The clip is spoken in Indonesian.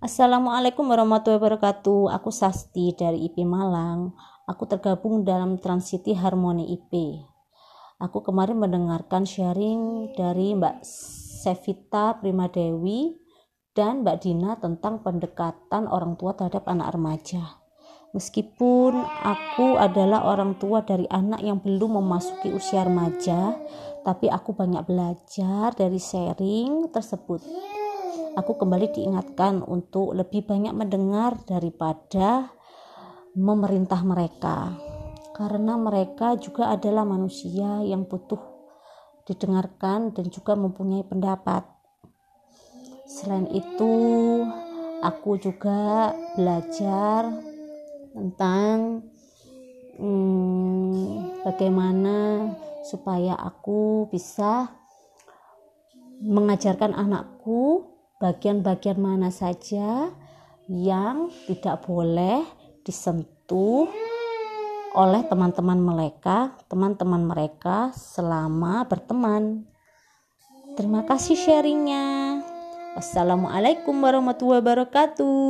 Assalamualaikum warahmatullahi wabarakatuh. Aku Sasti dari IP Malang. Aku tergabung dalam Transcity Harmony IP. Aku kemarin mendengarkan sharing dari Mbak Sevita Primadewi dan Mbak Dina tentang pendekatan orang tua terhadap anak remaja. Meskipun aku adalah orang tua dari anak yang belum memasuki usia remaja, tapi aku banyak belajar dari sharing tersebut. Aku kembali diingatkan untuk lebih banyak mendengar daripada memerintah mereka, karena mereka juga adalah manusia yang butuh didengarkan dan juga mempunyai pendapat. Selain itu, aku juga belajar tentang bagaimana supaya aku bisa mengajarkan anakku bagian-bagian mana saja yang tidak boleh disentuh oleh teman-teman mereka selama berteman. Terima kasih sharingnya. Wassalamualaikum warahmatullahi wabarakatuh.